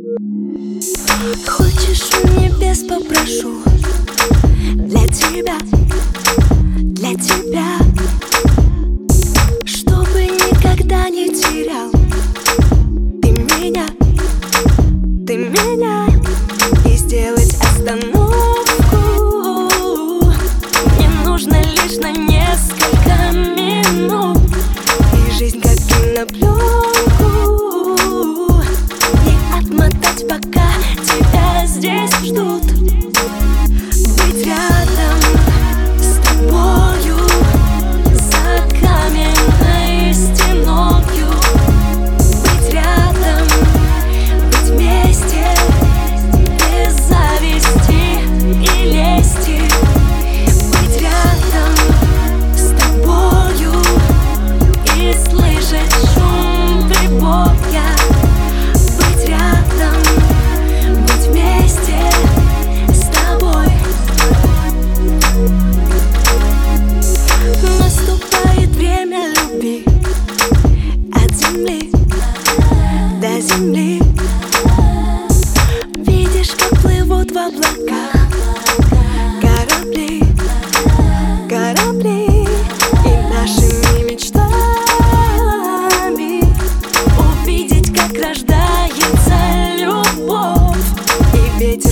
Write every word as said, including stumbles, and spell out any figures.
Хочешь, у небес попрошу для тебя, для тебя, чтобы никогда не терял ты меня, ты меня, и сделать остановку. Мне нужно лишь на несколько минут, и жизнь как кинопленку не отмотать, пока тебя здесь ждут. Быть рядом с тобою, за каменной стеною. Быть рядом, быть вместе, без зависти и лести. Быть рядом с тобою и слышать шум прибоя. Быть рядом, быть вместе с тобой. Наступает время любви от земли до земли. Видишь, как плывут в облаках корабли, корабли, и нашими мечтами увидеть, как рождается любовь. И ветер